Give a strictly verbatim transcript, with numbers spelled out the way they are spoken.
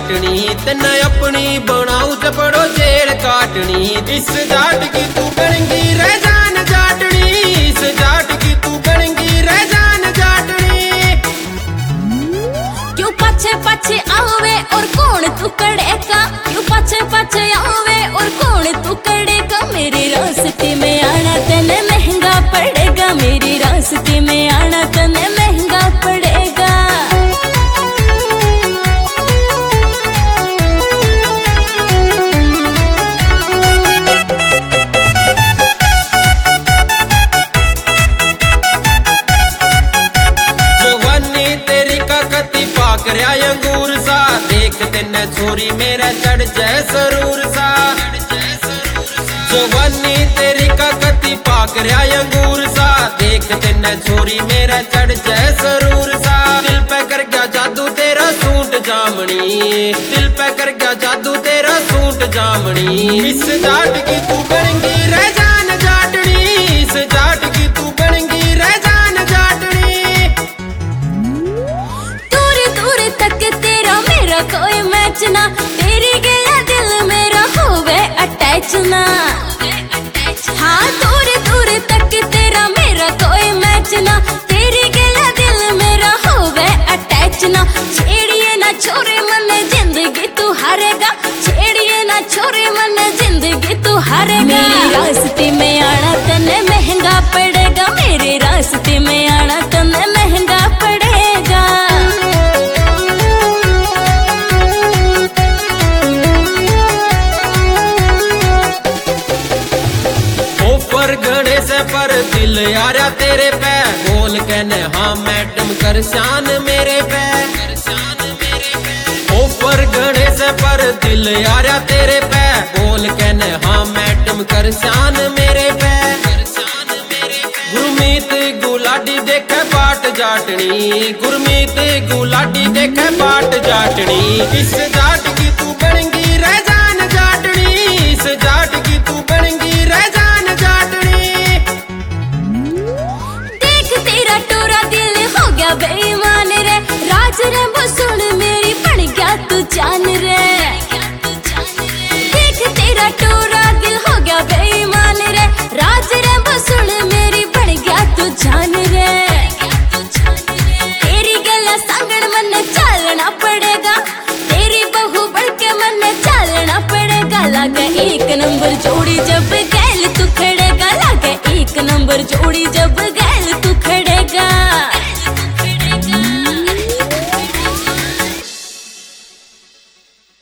जाटनी, तेने अपनी बनाऊ चपड़ो जेड़ काटनी। इस जाट की तू बनेंगी रे जान जाटनी, इस जाट की तू बनेंगी रे जान जाटनी। क्यों पाछे पाछे आवे और कौन तू कड़ेगा, क्यों पाछे पाछे आवे और कौन तू कड़ेगा। मेरे रास्ते में आना तने महंगा पड़ेगा, मेरे रास्ते में आना तने महंगा पड़ेगा। अंगूर सा देख तेने छोरी मेरा चढ़ जाए सरूर सा। जवानी तेरी का कति पाक रहा अंगूर सा, देख तेने छोरी मेरा चढ़ जाए सरूर सा। दिल पे कर गया जादू तेरा सूट जामनी, दिल पे कर गया जादू तेरा सूट जामनी। इस जाट की तू बनेंगी रे जान जाटनी, इस जाट की तू बनेंगी रे जान जाटनी। कोई मैच ना तेरी गया दिल मेरा होवे अटैच ना। हाँ दूर दूर तक तेरा मेरा कोई मैच ना, तेरी गया दिल मेरा होवे अटैच ना। छेड़िए ना छोरे मन जिंदगी तू हारेगा, छेड़िए ना छोरे मन जिंदगी तू हारेगा। मेरे रास्ते में आना तने महंगा पड़ेगा, मेरे रास्ते में आना तने महंगा पड़ेगा। घड़े से पर दिल यारा तेरे पे बोल कहने हाँ मैडम कर शान मेरे पे। ऊपर घड़े से पर दिल यारा तेरे पे बोल कहने हाँ मैडम कर शान मेरे पे। गुरमीत गुलाटी देखे बाट जाटनी, गुरमीत गुलाटी देखे बाट जाटनी। इस जाट की तू बनेंगी रे जान जाटनी, इस जाट की तू बनेंगी रे जान जाटनी। बेईमान रे राज रे वो सुन मेरी बन गया तू जान रे।